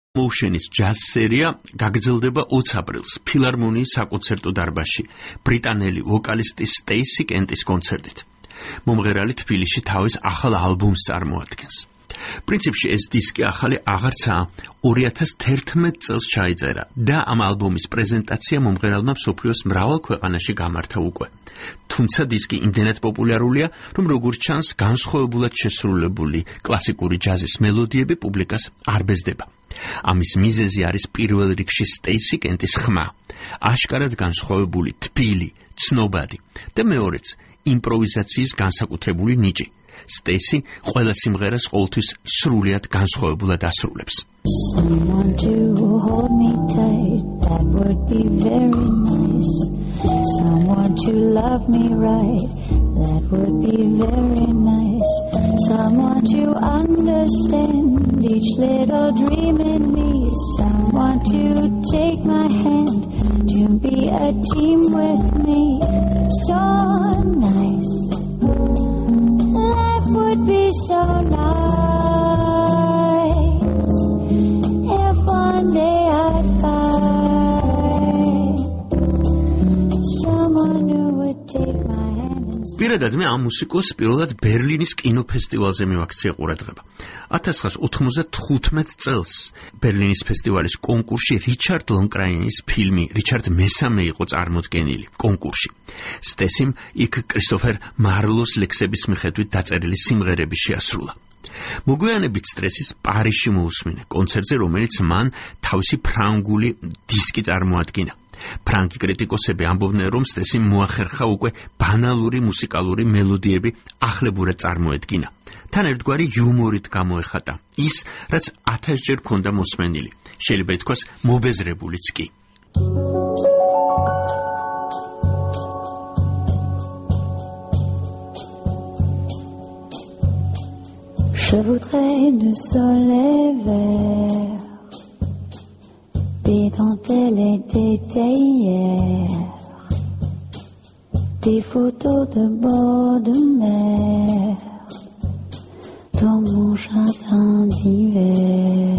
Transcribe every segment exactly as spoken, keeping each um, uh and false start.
Motion-ის ჯაზ სერია გაგრძელდება ოც აპრილს ფილარმონიის საკონცერტო დარბაზში ბრიტანელი ვოკალისტის სტეისი კენტის კონცერტით. მომღერალი თბილისში თავის ახალ ალბომს წარმოადგენს. პრინციპში ეს დისკი ახალი აღარცაა, ორი ათას თერთმეტ წელს ჩაიწერა და ამ ალბომის პრეზენტაცია მომღერალმა მსოფლიოს მრავალ ქვეყანაში გამართა უკვე. თუმცა დისკი იმდენად პოპულარულია, რომ როგორც ჩანს, განსხვავებულად შესრულებული კლასიკური ჯაზის მელოდიები პუბლიკას არ ბეზდება. ამის მიზეზი არის პირველ რიგში სტეისი კენტის ხმა, აშკარად განსხვავებული, თბილი, ცნობადი და მეორეც იმპროვიზაციის განსაკუთრებული ნიჭი. სტეისი ყველა სიმღერას ყოველთვის სრულიად განსხვავებულად ასრულებს. Someone to hold me tight, that would be very nice. Someone to love me right, that would be very nice. Someone to understand each little dream in me. Someone to take my hand, to be a team with me. So nice. Life would be so nice if one day I find someone who would take my hand and say. პირადად მე ამ მუსიკოს პირველად ბერლინის კინოფესტივალზე მივაქცია ყურადღება. ათას ცხრაასა ოთხმოცდათხუთმეტ წელს ბერლინის ფესტივალის კონკურსში რიჩარდ ლონკრაინის ფილმი რიჩარდ მესამე იყო წარმოდგენილი კონკურსში. სტესიმ იქ კრისტოფერ მარლოს ლექსების მიხედვით დაწერილი სიმღერები შეასრულა. მოგვიანებით სტრესის პარიზში მოусმინე კონცერტზე, რომელიც მან თავისი ფრანგული დისკი წარმოადგინა. ფრანგი კრიტიკოსები ამბობდნენ, რომ სტესიმ მოახერხა უკვე ბანალური მუსიკალური მელოდიები ახლებურად წარმოედგინა. თან ერთგვარი იუმორით გამოეხატა ის, რაც ათასჯერ ქონდა მოსმენილი, შეიძლება ითქვას მობეზრებულიც კი. Je voudrais du soleil vert, des dentelles et des théières, des photos de bord de mer dans mon jardin d'hiver.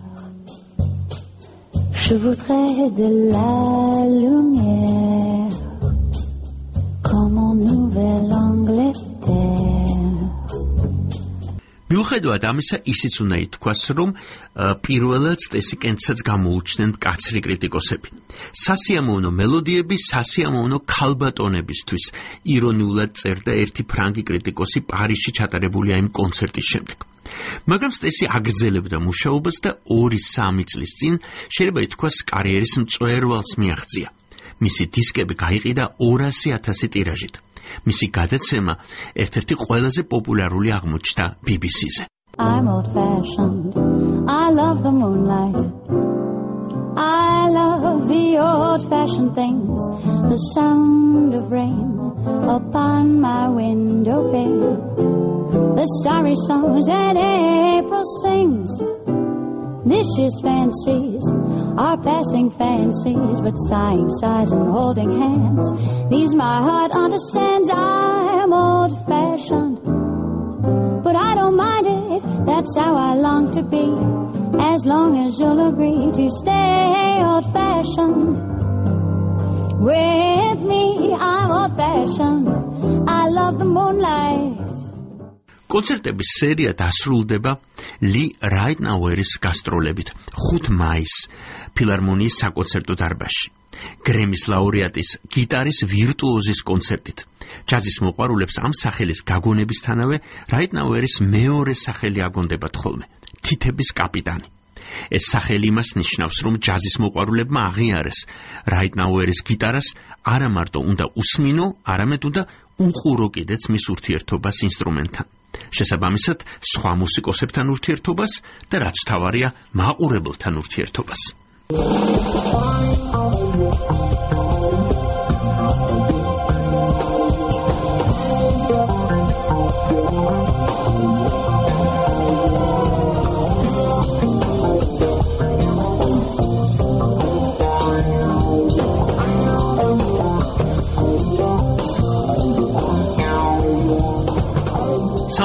Je voudrais de la lumière comme en Nouvelle-Angleterre. მიუხედავად ამისა, ისიც უნდა ითქვას, რომ პირველად სტესი კენტსაც გამოუჩნდნენ მკაცრი კრიტიკოსები. სასიამოვნო მელოდიები, სასიამოვნო ქალბატონებისთვის ირონიულად წერდა ერთი ფრანგი კრიტიკოსი პარიზში ჩატარებული ამ კონცერტის შემდეგ. მაგრამ სტესი აგრძელებდა მუშაობას და ორი-სამი წლის წინ შეიძლება ითქვას კარიერის მწვერვალს მიაღწია. მისი დისკები გაიყიდა ორასი ათასი ტირაჟით. მისი გადაცემა ერთ-ერთი ყველაზე პოპულარული აღმოჩნდა ბი ბი სი-ზე. I'm old-fashioned. I love the moonlight. I love the old-fashioned things. The sound of rain upon my window pane. The starry songs that April sings. This year's fancies are passing fancies, but sighing sighs and holding hands. These my heart understands. I'm old-fashioned, but I don't mind it. That's how I long to be, as long as you'll agree to stay old-fashioned with me. I'm old-fashioned. I love the moonlight. კონცერტების სერია დასრულდება ლი რაიტნაუერის გასტროლებით ხუთი მაისს ფილარმონიის საკონცერტო დარბაზში. გრემის ლაურეატის გიტარის ვირტუოზის კონცერტით. ჯაზის მოყვარულებს ამ სახელის გაგონებისთანავე რაიტნაუერის მეორე სახელი აგონდებათ ხოლმე, თითების კაპიტანი. ეს სახელი იმას ნიშნავს, რომ ჯაზის მოყვარულებმა აღიარეს რაიტნაუერის გიტარას არა მარტო უნდა უსმინო, არამედ უნდა უყურო კიდეც მის ურთიერთობას ინსტრუმენტთან. შესაბამისად, სხვა მუსიკოსებთან ურთიერთობას და რაც თავარია, მაყურებელთან ურთიერთობას.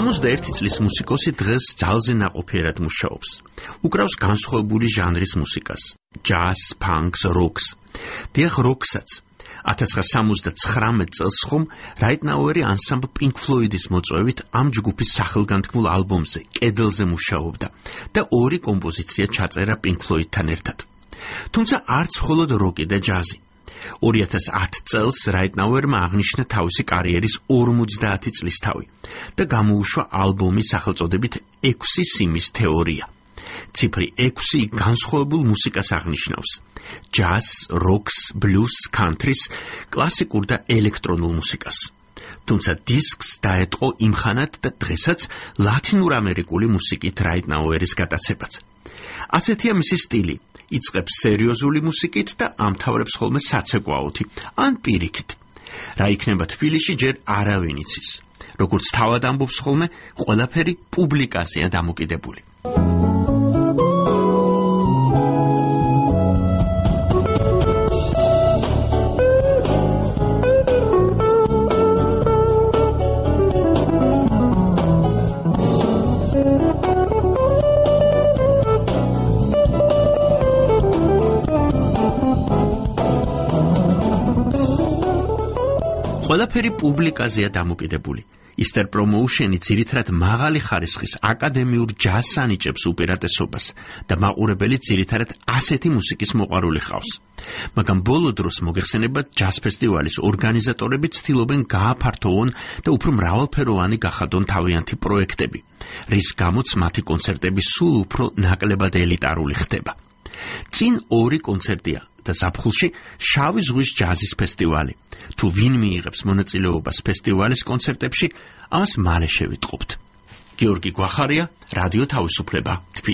სამოცდაერთი წლის მუსიკოსი დღეს ძალზე ნაყოფიერად მუშაობს. უკრავს განსხვავებული ჟანრის მუსიკას: ჯაზ, ფანკს, როკს. დიახ, როკსაც. ათას ცხრაასა სამოცდაცხრამეტ წელს ხომ რაიტნაუერი ანსამბლ Pink Floyd-ის მოწვევით ამ ჯგუფის სახელგანთქმულ ალბომზე, კედელზე მუშაობდა და ორი კომპოზიცია ჩაწერა Pink Floyd-თან ერთად. თუმცა არც მხოლოდ როკი და ჯაზი. ორი ათას ათი წელს რაიტნაუერმა აღნიშნა თავისი კარიერის ორმოცდაათი წლის თავი და გამოუშვა ალბომი სახელწოდებით ექვსი სიმის თეორია. ციფრი ექვსი განსხვავებულ მუსიკას აღნიშნავს: ჯაზ, როკს, ბლუზს, კანტრის, კლასიკურ და ელექტრონულ მუსიკას. თუმცა დისკს დაეტყო იმხანად და დღესაც ლათინურამერიკული მუსიკით რაიტნაუერის გატაცებაც. ასეთია მისი სტილი. იწყებს სერიოზული მუსიკით და ამთავრებს ხოლმე საცეკვაოთი ან პირიქით. რა იქნება თბილისში ჯერ არავინ იცის. როგორც თავად ამბობს ხოლმე, ყველაფერი პუბლიკაზეა დამოკიდებული. ყველაფერი პუბლიკაზეა დამოკიდებული. Easter Promotion-ი ძირითადად მაღალი ხარისხის აკადემიურ ჯაზს ანიჭებს უპირატესობას და მაყურებელი ძირითადად ასეთი მუსიკის მოყვარული ჰყავს. მაგრამ ბოლო დროს მოგეხსენებათ ჯაზ ფესტივალის ორგანიზატორები ცდილობენ გააფართოვონ და უფრო მრავალფეროვანი გახადონ თავიანთი პროექტები, რის გამოც მათი კონცერტები სულ უფრო ნაკლებად ელიტარული ხდება. წინ ორი კონცერტია და ზაფხულში შავი ზღვის ჯაზის ფესტივალი. თუ ვინ მიიღებს მონაწილეობას ფესტივალის კონცერტებში, ამას მალე შევიტყობთ. გიორგი გვახარია, რადიო თავისუფლება.